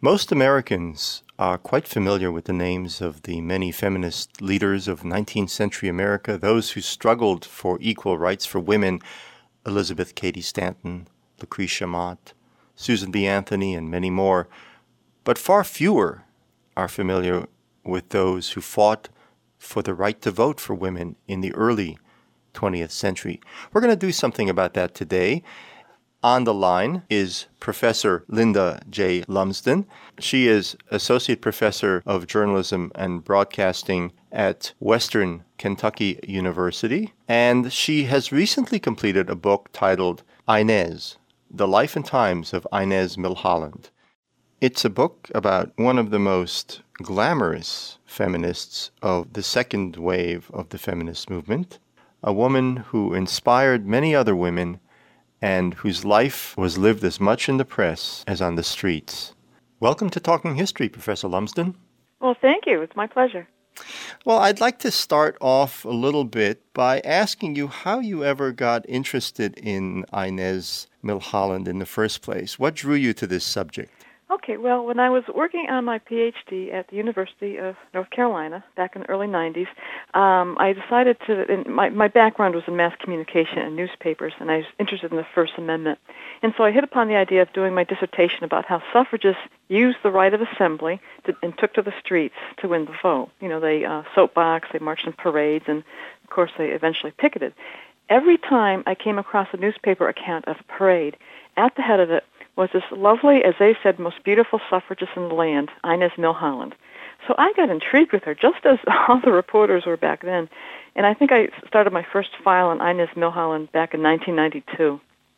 Most Americans are quite familiar with the names of the many feminist leaders of 19th century America, those who struggled for equal rights for women: Elizabeth Cady Stanton, Lucretia Mott, Susan B. Anthony, and many more. But far fewer are familiar with those who fought for the right to vote for women in the early 20th century. We're going to do something about that today. On the line is Professor Linda J. Lumsden. She is Associate Professor of Journalism and Broadcasting at Western Kentucky University, and she has recently completed a book titled Inez, The Life and Times of Inez Milholland. It's a book about one of the most glamorous feminists of the second wave of the feminist movement, a woman who inspired many other women and whose life was lived as much in the press as on the streets. Welcome to Talking History, Professor Lumsden. Well, thank you. It's my pleasure. Well, I'd like to start off a little bit by asking you how you ever got interested in Inez Milholland in the first place. What drew you to this subject? Okay, well, when I was working on my PhD at the University of North Carolina back in the early 90s, I decided to, my background was in mass communication and newspapers, and I was interested in the First Amendment. And so I hit upon the idea of doing my dissertation about how suffragists used the right of assembly and took to the streets to win the vote. You know, they soapboxed, they marched in parades, and, of course, they eventually picketed. Every time I came across a newspaper account of a parade, at the head of it was this lovely, as they said, most beautiful suffragist in the land, Inez Milholland. So I got intrigued with her, just as all the reporters were back then. And I think I started my first file on Inez Milholland back in 1992.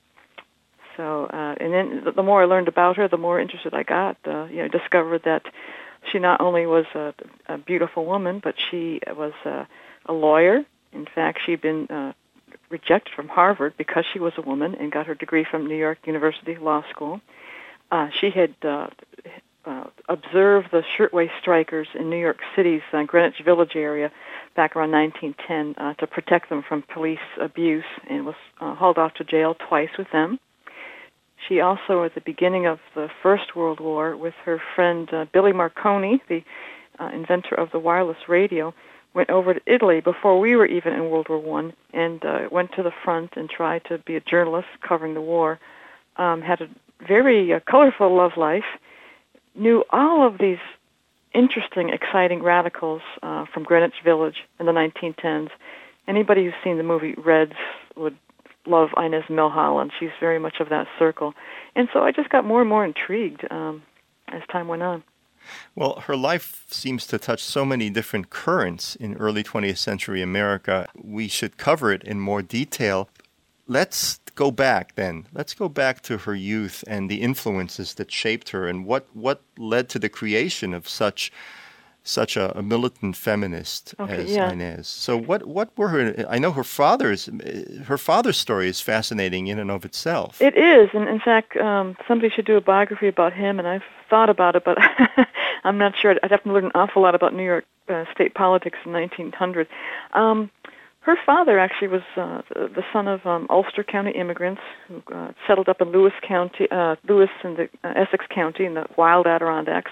So, and then the more I learned about her, the more interested I got. Discovered that she not only was a beautiful woman, but she was a lawyer. In fact, she'd been rejected from Harvard because she was a woman and got her degree from New York University Law School. She had observed the shirtwaist strikers in New York City's Greenwich Village area back around 1910 to protect them from police abuse, and was hauled off to jail twice with them. She also, at the beginning of the First World War, with her friend Billy Marconi, the inventor of the wireless radio, went over to Italy before we were even in World War I, and went to the front and tried to be a journalist covering the war. Had a very colorful love life, knew all of these interesting, exciting radicals from Greenwich Village in the 1910s. Anybody who's seen the movie Reds would love Inez Milholland. She's very much of that circle. And so I just got more and more intrigued as time went on. Well, her life seems to touch so many different currents in early 20th century America. We should cover it in more detail. Let's go back then. Let's go back to her youth and the influences that shaped her, and what led to the creation of such a militant feminist as Inez. So what were her? I know her father's story is fascinating in and of itself. It is, and in fact, somebody should do a biography about him, and I've thought about it, but I'm not sure. I'd have to learn an awful lot about New York state politics in 1900. Her father actually was the son of Ulster County immigrants who settled up in Lewis County, Lewis in the Essex County in the wild Adirondacks.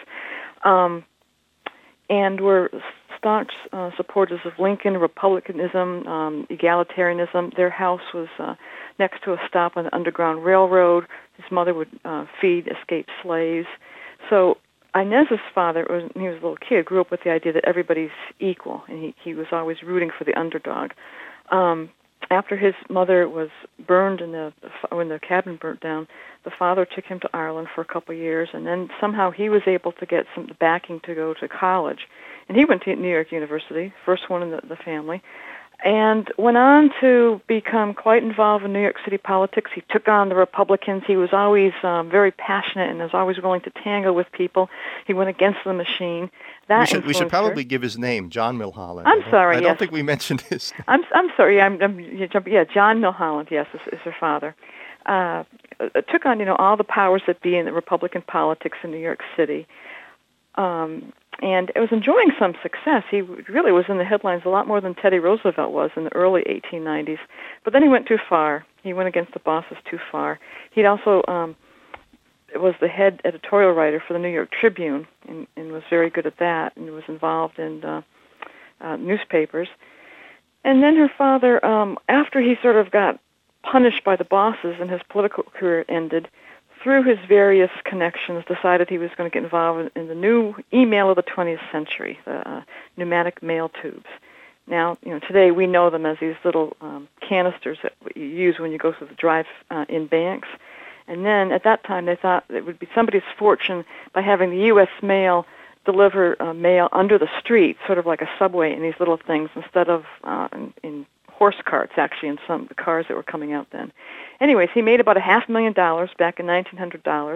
And were staunch supporters of Lincoln, republicanism, egalitarianism. Their house was next to a stop on the Underground Railroad. His mother would feed escaped slaves. So Inez's father, when he was a little kid, grew up with the idea that everybody's equal, and he was always rooting for the underdog. After his mother was burned when the cabin burnt down, the father took him to Ireland for a couple of years, and then somehow he was able to get some backing to go to college. And he went to New York University, first one in the family, and went on to become quite involved in New York City politics. He took on the Republicans. He was always very passionate and was always willing to tangle with people. He went against the machine. We should probably give his name, John Milholland. I'm sorry. I don't think we mentioned his name. I'm sorry. John Milholland. Yes, is her father. Took on all the powers that be in the Republican politics in New York City. And it was enjoying some success. He really was in the headlines a lot more than Teddy Roosevelt was in the early 1890s. But then he went too far. He went against the bosses too far. He'd also was the head editorial writer for the New York Tribune and was very good at that and was involved in newspapers. And then her father, after he sort of got punished by the bosses and his political career ended, through his various connections, decided he was going to get involved in the new email of the 20th century, the pneumatic mail tubes. Now, today we know them as these little canisters that you use when you go through the drive-in banks. And then at that time they thought it would be somebody's fortune by having the U.S. mail deliver mail under the street, sort of like a subway in these little things, instead of in horse carts, actually, in some of the cars that were coming out then. Anyways, he made about $500,000 back in $1,900.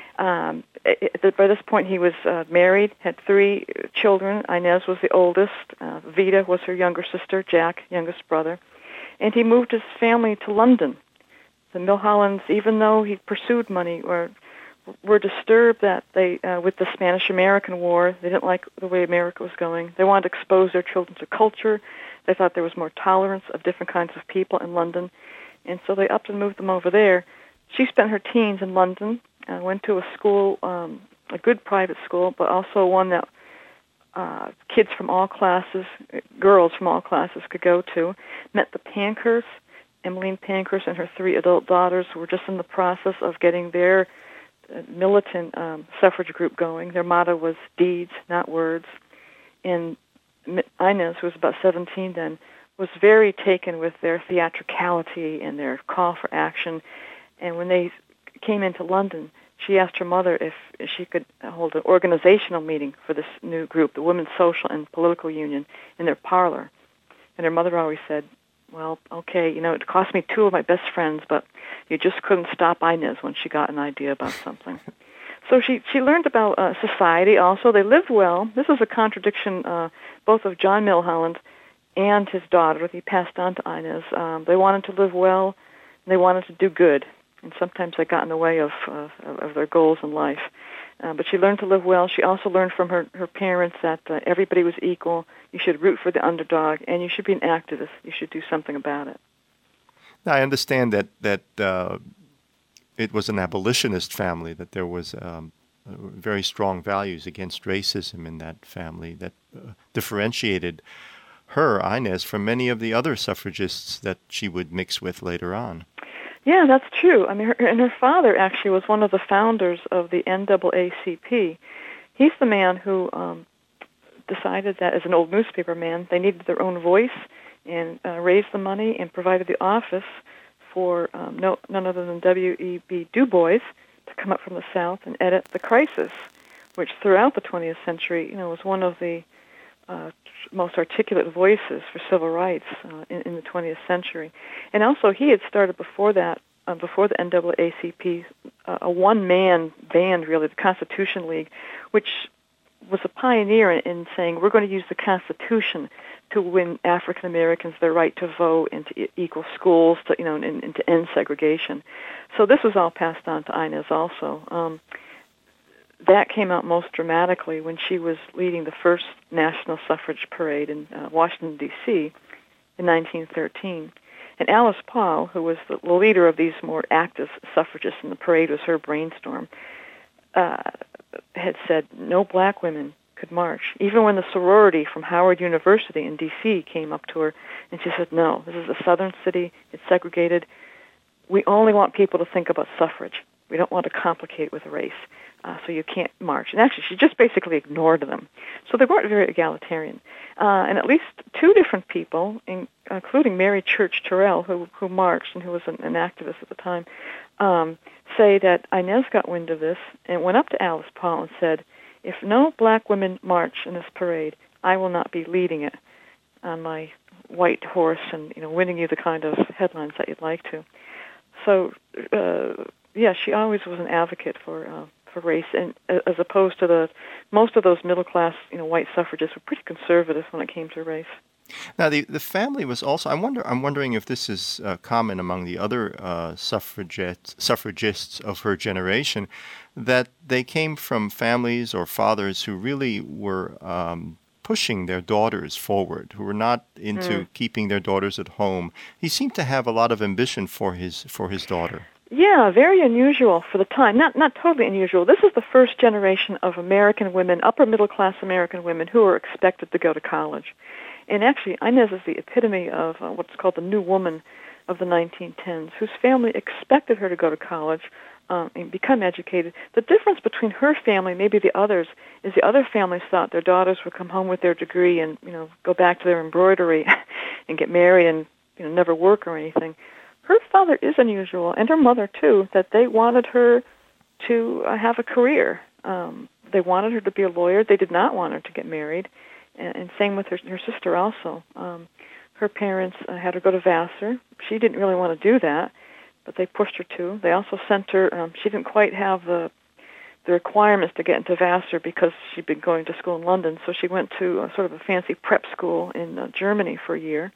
By this point, he was married, had 3 children. Inez was the oldest. Vita was her younger sister. Jack, youngest brother. And he moved his family to London. The Milhollands, even though he pursued money, were disturbed that they, with the Spanish-American War, they didn't like the way America was going. They wanted to expose their children to culture. They thought there was more tolerance of different kinds of people in London. And so they upped and moved them over there. She spent her teens in London, went to a school, a good private school, but also one that kids from all classes, girls from all classes could go to. Met the Pankhursts. Emmeline Pankhurst and her 3 adult daughters were just in the process of getting their militant suffrage group going. Their motto was deeds, not words. And Inez, who was about 17 then, was very taken with their theatricality and their call for action. And when they came into London, she asked her mother if she could hold an organizational meeting for this new group, the Women's Social and Political Union, in their parlor. And her mother always said, well, okay, it cost me 2 of my best friends, but you just couldn't stop Inez when she got an idea about something. So she learned about society also. They lived well. This is a contradiction both of John Milholland and his daughter that he passed on to Inez. They wanted to live well, and they wanted to do good, and sometimes they got in the way of their goals in life. But she learned to live well. She also learned from her parents that everybody was equal. You should root for the underdog, and you should be an activist. You should do something about it. Now, I understand that it was an abolitionist family, that there was very strong values against racism in that family that differentiated her, Inez, from many of the other suffragists that she would mix with later on. Yeah, that's true. I mean, her father actually was one of the founders of the NAACP. He's the man who decided that, as an old newspaper man, they needed their own voice and raised the money and provided the office for none other than W.E.B. Du Bois to come up from the South and edit The Crisis, which throughout the 20th century, was one of the most articulate voices for civil rights in the 20th century. And also, he had started before that, before the NAACP, a one-man band, really, the Constitution League, which was a pioneer in saying, we're going to use the Constitution to win African Americans their right to vote and to equal schools, and to end segregation. So this was all passed on to Inez also. That came out most dramatically when she was leading the first national suffrage parade in Washington, D.C. in 1913. And Alice Paul, who was the leader of these more active suffragists in the parade, was her brainstorm, had said no black women could march. Even when the sorority from Howard University in D.C. came up to her, and she said, no, this is a southern city, it's segregated. We only want people to think about suffrage. We don't want to complicate with race. So you can't march. And actually, she just basically ignored them. So they weren't very egalitarian. And at least 2 different people, including Mary Church Terrell, who marched and who was an activist at the time, say that Inez got wind of this and went up to Alice Paul and said, if no black women march in this parade, I will not be leading it on my white horse and winning you the kind of headlines that you'd like to. So, she always was an advocate for race, and as opposed to most of those middle class, white suffragists were pretty conservative when it came to race. Now, the family was also. I'm wondering if this is common among the other suffragists of her generation, that they came from families or fathers who really were pushing their daughters forward, who were not into keeping their daughters at home. He seemed to have a lot of ambition for his daughter. Yeah, very unusual for the time. Not totally unusual. This is the first generation of American women, upper middle class American women, who are expected to go to college. And actually, Inez is the epitome of what's called the new woman of the 1910s, whose family expected her to go to college and become educated. The difference between her family and maybe the others is the other families thought their daughters would come home with their degree and go back to their embroidery and get married and never work or anything. Her father is unusual, and her mother too, that they wanted her to have a career. They wanted her to be a lawyer. They did not want her to get married, and same with her sister also. Her parents had her go to Vassar. She didn't really want to do that, but they pushed her to. They also sent her. She didn't quite have the requirements to get into Vassar because she'd been going to school in London, so she went to sort of a fancy prep school in Germany for a year.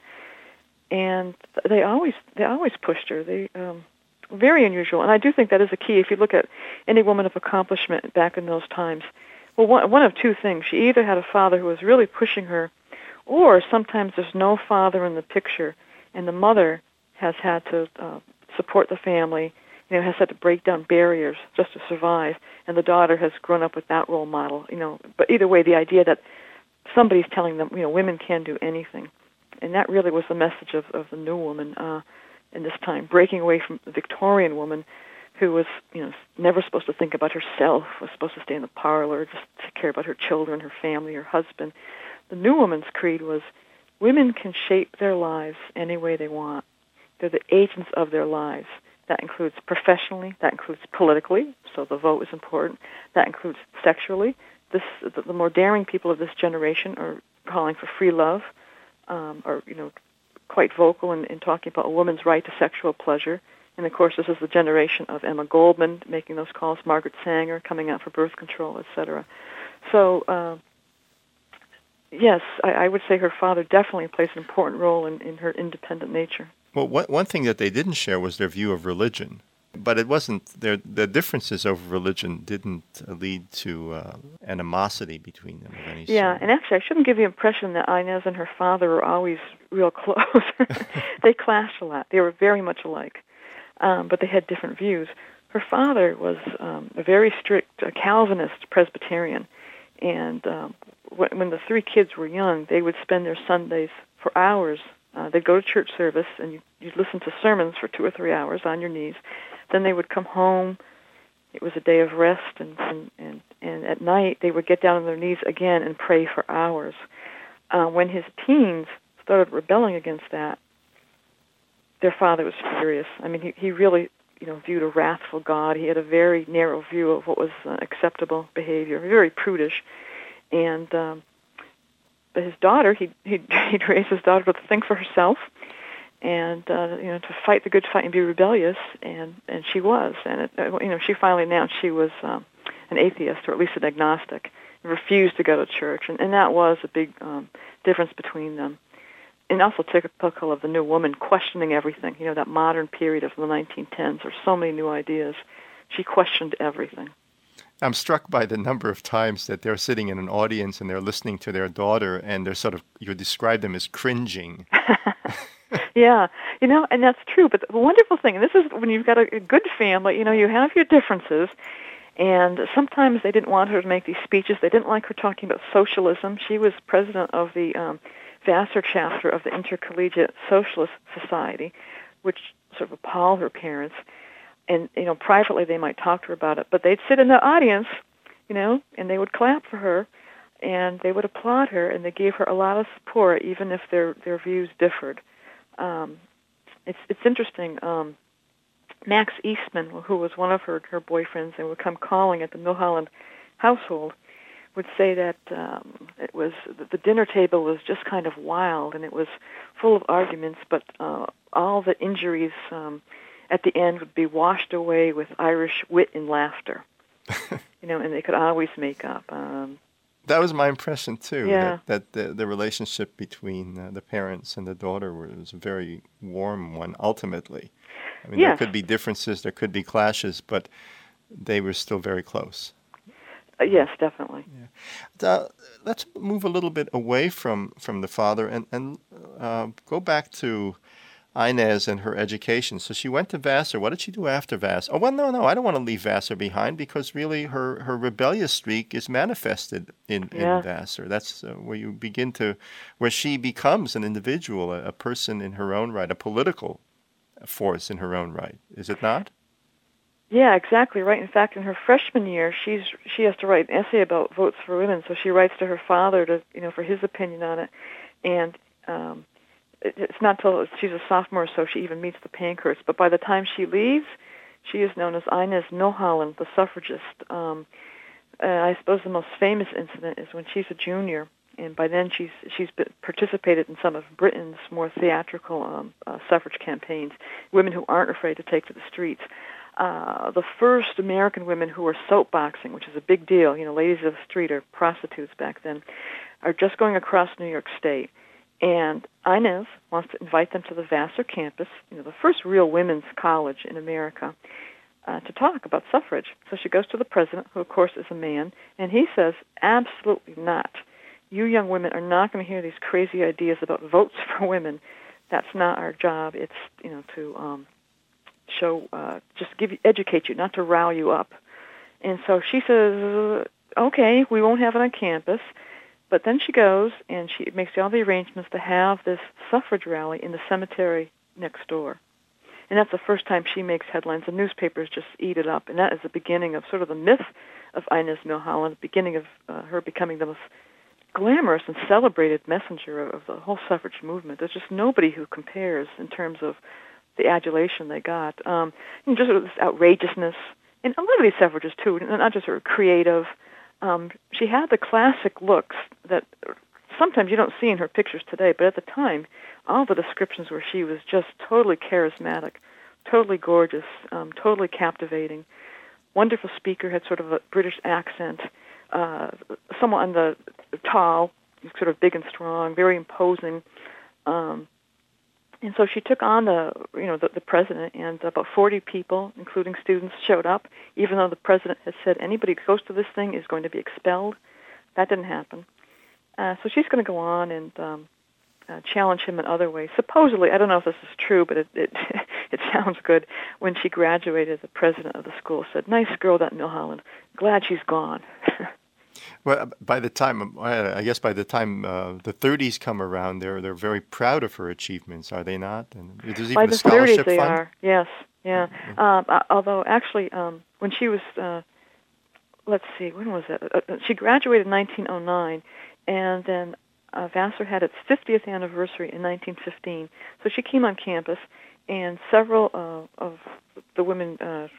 And they always pushed her. They very unusual, and I do think that is a key. If you look at any woman of accomplishment back in those times, well, one of two things: she either had a father who was really pushing her, or sometimes there's no father in the picture, and the mother has had to support the family. Has had to break down barriers just to survive, and the daughter has grown up with that role model. But either way, the idea that somebody's telling them, women can do anything. And that really was the message of the new woman in this time, breaking away from the Victorian woman who was, never supposed to think about herself, was supposed to stay in the parlor, just take care about her children, her family, her husband. The new woman's creed was women can shape their lives any way they want. They're the agents of their lives. That includes professionally, that includes politically, so the vote is important. That includes sexually. The more daring people of this generation are calling for free love. Are quite vocal in talking about a woman's right to sexual pleasure. And, of course, this is the generation of Emma Goldman making those calls, Margaret Sanger coming out for birth control, etc. So, yes, I would say her father definitely plays an important role in her independent nature. Well, one thing that they didn't share was their view of religion. But it wasn't, the differences over religion didn't lead to animosity between them of any sort. Yeah, and actually I shouldn't give the impression that Inez and her father were always real close. They clashed a lot. They were very much alike, but they had different views. Her father was a very strict Calvinist Presbyterian, and when the three kids were young, they would spend their Sundays for hours. They'd go to church service, and you'd listen to sermons for 2 or 3 hours on your knees. Then they would come home. It was a day of rest, and at night they would get down on their knees again and pray for hours. When his teens started rebelling against that, their father was furious. I mean, he really viewed a wrathful God. He had a very narrow view of what was acceptable behavior, very prudish, and but his daughter, he'd raise his daughter to think for herself, and to fight the good fight and be rebellious, and she was, and she finally announced she was an atheist, or at least an agnostic, and refused to go to church, and that was a big difference between them, and also typical of the new woman questioning everything. That modern period of the 1910s, there's so many new ideas. She questioned everything. I'm struck by the number of times that they're sitting in an audience and they're listening to their daughter, and they're you describe them as cringing. Yeah, and that's true. But the wonderful thing, and this is when you've got a good family, you have your differences, and sometimes they didn't want her to make these speeches. They didn't like her talking about socialism. She was president of the Vassar chapter of the Intercollegiate Socialist Society, which sort of appalled her parents. And, privately they might talk to her about it, but they'd sit in the audience, and they would clap for her, and they would applaud her, and they gave her a lot of support, even if their views differed. It's interesting. Max Eastman, who was one of her boyfriends and would come calling at the Milholland household, would say that it was the dinner table was just kind of wild, and it was full of arguments, but all the injuries at the end would be washed away with Irish wit and laughter. And they could always make up. That was my impression too. Yeah. That the relationship between the parents and the daughter was a very warm one. Ultimately, I mean, Yes. There could be differences, there could be clashes, but they were still very close. Yes, definitely. Yeah. Let's move a little bit away from the father and go back to Inez and her education. So she went to Vassar. What did she do after Vassar? Oh, well, no, I don't want to leave Vassar behind because really her rebellious streak is manifested in Vassar. That's where you begin to, where she becomes an individual, a person in her own right, a political force in her own right. Is it not? Yeah, exactly right. In fact, in her freshman year, she has to write an essay about votes for women. So she writes to her father for his opinion on it, and it's not until she's a sophomore or so she even meets the Pankhursts. But by the time she leaves, she is known as Inez Milholland, the suffragist. I suppose the most famous incident is when she's a junior, and by then she's participated in some of Britain's more theatrical suffrage campaigns. Women who aren't afraid to take to the streets. The first American women who were soapboxing, which is a big deal, ladies of the street or prostitutes back then, are just going across New York State. And Inez wants to invite them to the Vassar campus, the first real women's college in America, to talk about suffrage. So she goes to the president, who of course is a man, and he says, absolutely not. You young women are not going to hear these crazy ideas about votes for women. That's not our job. It's, to educate you, not to rile you up. And so she says, okay, we won't have it on campus. But then she goes and she makes all the arrangements to have this suffrage rally in the cemetery next door. And that's the first time she makes headlines. The newspapers just eat it up. And that is the beginning of sort of the myth of Inez Milholland, the beginning of her becoming the most glamorous and celebrated messenger of the whole suffrage movement. There's just nobody who compares in terms of the adulation they got. And just sort of this outrageousness. And a lot of these suffragists, too, not just sort of creative. She had the classic looks that sometimes you don't see in her pictures today, but at the time, all the descriptions were she was just totally charismatic, totally gorgeous, totally captivating, wonderful speaker, had sort of a British accent, somewhat on the tall, sort of big and strong, very imposing. And so she took on the president, and about 40 people, including students, showed up, even though the president had said anybody who goes to this thing is going to be expelled. That didn't happen. So she's going to go on and challenge him in other ways. Supposedly, I don't know if this is true, but it sounds good. When she graduated, the president of the school said, "Nice girl, that Milholland. Glad she's gone." Well, by the time the 30s come around, they're very proud of her achievements, are they not? And there's even a scholarship fund. By the 30s, they are. Yes, yeah. Although actually, when she was, let's see, when was that? She graduated in 1909, and then Vassar had its 50th anniversary in 1915. So she came on campus, and several of the women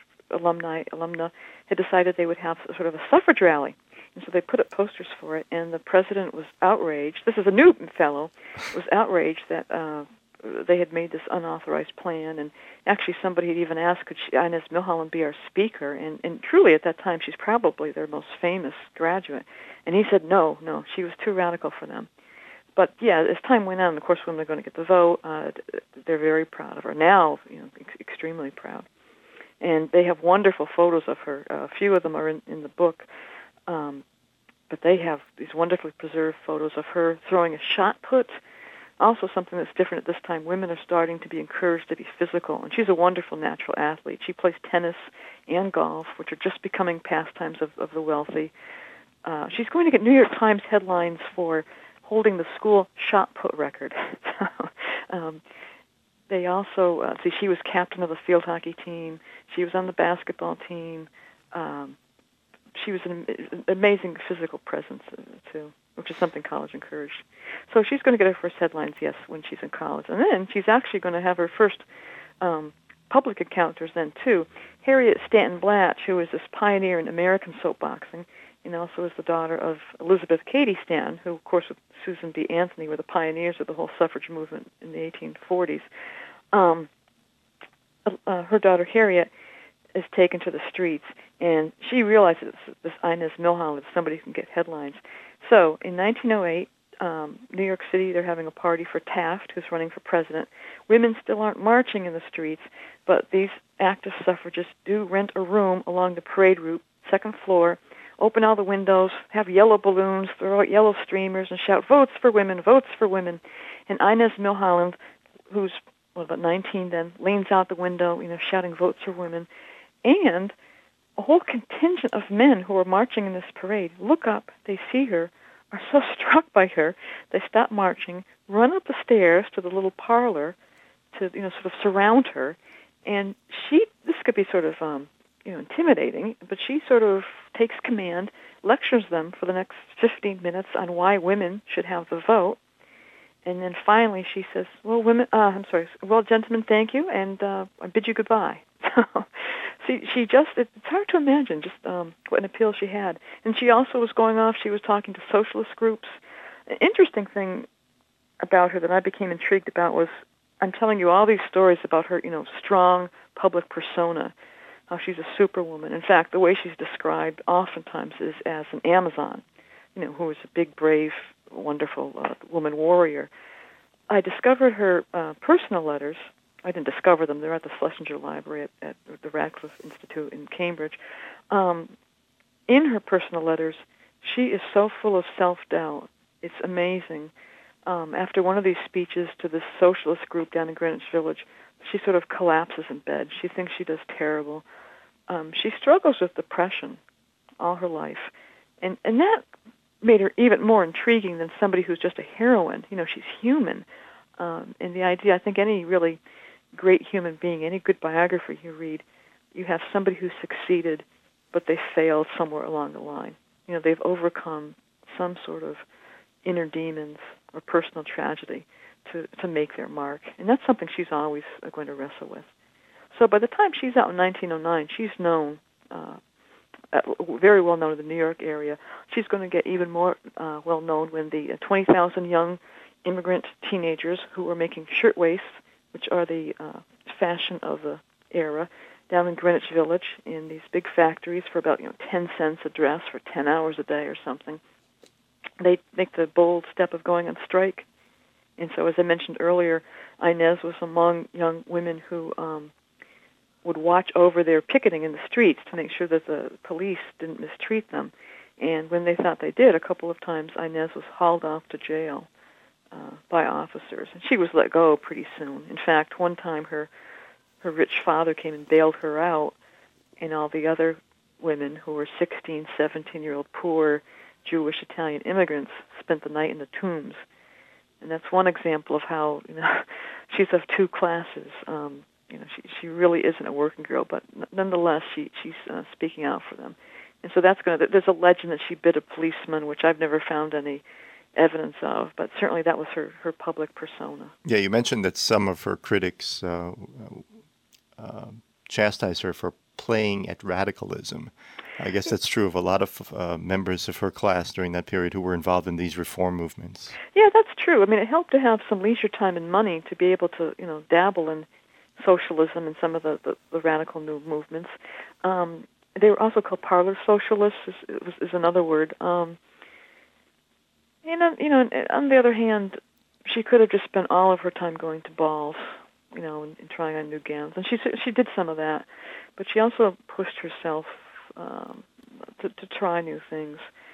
alumna had decided they would have sort of a suffrage rally. And so they put up posters for it, and the president was outraged. This is a new fellow, was outraged that they had made this unauthorized plan. And actually somebody had even asked, could Inez Milholland be our speaker? And truly at that time, she's probably their most famous graduate. And he said, no, she was too radical for them. But yeah, as time went on, of course, women are going to get the vote. They're very proud of her. Now, extremely proud. And they have wonderful photos of her. A few of them are in the book. But they have these wonderfully preserved photos of her throwing a shot put. Also something that's different at this time. Women are starting to be encouraged to be physical. And she's a wonderful natural athlete. She plays tennis and golf, which are just becoming pastimes of the wealthy. She's going to get New York Times headlines for holding the school shot put record. They also, she was captain of the field hockey team. She was on the basketball team. She was an amazing physical presence, too, which is something college encouraged. So she's going to get her first headlines, yes, when she's in college. And then she's actually going to have her first public encounters then, too. Harriet Stanton Blatch, who is this pioneer in American soapboxing, and also is the daughter of Elizabeth Cady Stanton, who, of course, with Susan B. Anthony were the pioneers of the whole suffrage movement in the 1840s. Her daughter, Harriet, is taken to the streets, and she realizes this Inez Milholland is somebody who can get headlines. So in 1908, New York City, they're having a party for Taft, who's running for president. Women still aren't marching in the streets, but these active suffragists do rent a room along the parade route, second floor, open all the windows, have yellow balloons, throw out yellow streamers, and shout, "Votes for women, votes for women." And Inez Milholland, who's about 19 then, leans out the window, shouting votes for women. And a whole contingent of men who are marching in this parade look up, they see her, are so struck by her, they stop marching, run up the stairs to the little parlor to, sort of surround her. And this could be sort of, intimidating, but she sort of takes command, lectures them for the next 15 minutes on why women should have the vote. And then finally she says, well, gentlemen, thank you, and I bid you goodbye. She just, it's hard to imagine just what an appeal she had. And she also was going off, she was talking to socialist groups. An interesting thing about her that I became intrigued about was, I'm telling you all these stories about her, strong public persona, how she's a superwoman. In fact, the way she's described oftentimes is as an Amazon, who is a big, brave, wonderful woman warrior. I discovered her personal letters. I didn't discover them. They're at the Schlesinger Library at the Radcliffe Institute in Cambridge. In her personal letters, she is so full of self-doubt. It's amazing. After one of these speeches to this socialist group down in Greenwich Village, she sort of collapses in bed. She thinks she does terrible. She struggles with depression all her life. And that made her even more intriguing than somebody who's just a heroine. She's human. And the idea, I think any really great human being, any good biography you read, you have somebody who succeeded, but they failed somewhere along the line. They've overcome some sort of inner demons or personal tragedy to make their mark. And that's something she's always going to wrestle with. So by the time she's out in 1909, she's known, very well known in the New York area. She's going to get even more well known when the 20,000 young immigrant teenagers who were making shirtwaists, which are the fashion of the era, down in Greenwich Village in these big factories for about 10 cents a dress for 10 hours a day or something. They make the bold step of going on strike. And so, as I mentioned earlier, Inez was among young women who would watch over their picketing in the streets to make sure that the police didn't mistreat them. And when they thought they did, a couple of times Inez was hauled off to jail by officers. And she was let go pretty soon. In fact, one time her rich father came and bailed her out, and all the other women who were 16, 17-year-old poor Jewish Italian immigrants spent the night in the tombs. And that's one example of how she's of two classes. She really isn't a working girl, but nonetheless, she's speaking out for them. And so there's a legend that she bit a policeman, which I've never found any evidence of, but certainly that was her public persona. Yeah, you mentioned that some of her critics chastised her for playing at radicalism. I guess that's true of a lot of members of her class during that period who were involved in these reform movements. Yeah, that's true. I mean, it helped to have some leisure time and money to be able to, dabble in socialism and some of the radical new movements. They were also called parlor socialists, is another word. And on the other hand, she could have just spent all of her time going to balls, and trying on new gowns. And she did some of that, but she also pushed herself to try new things.